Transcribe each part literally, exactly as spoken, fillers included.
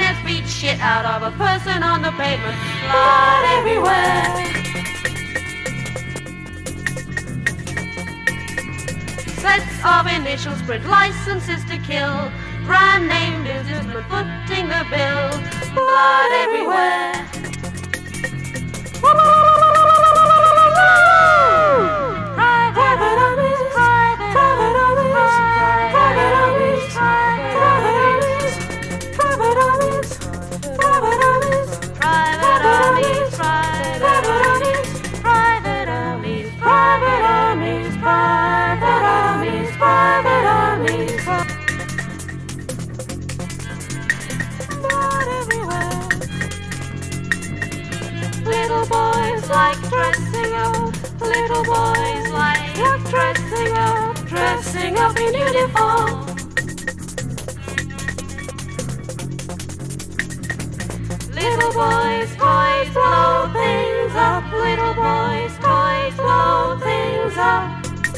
skinheads beat shit out of a person on the pavement. Blood everywhere. Sets of initials print licenses to kill. Brand name businessmen footing the bill. Blood everywhere. Private armies, private armies, private armies, private armies, private armies, private armies, private armies, private armies, private armies, private armies, private armies, private armies. Blood everywhere. Little boys like dressing up. Little boys like dressing up, dressing up in uniform. Little boys' toys blow things up. Little boys' toys blow things up.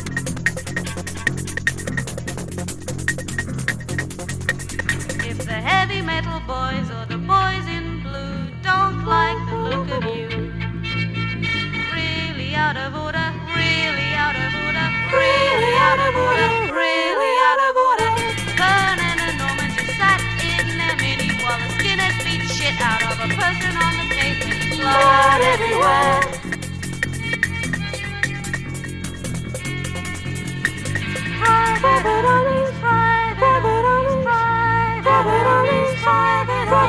If the heavy metal boys or the boys in blue don't like the look of you, really out of order, really out of order, really out of order, really out of order. Vernon and Norman just sat in their mini while the skinheads beat shit out of a person on the pavement. Blood everywhere.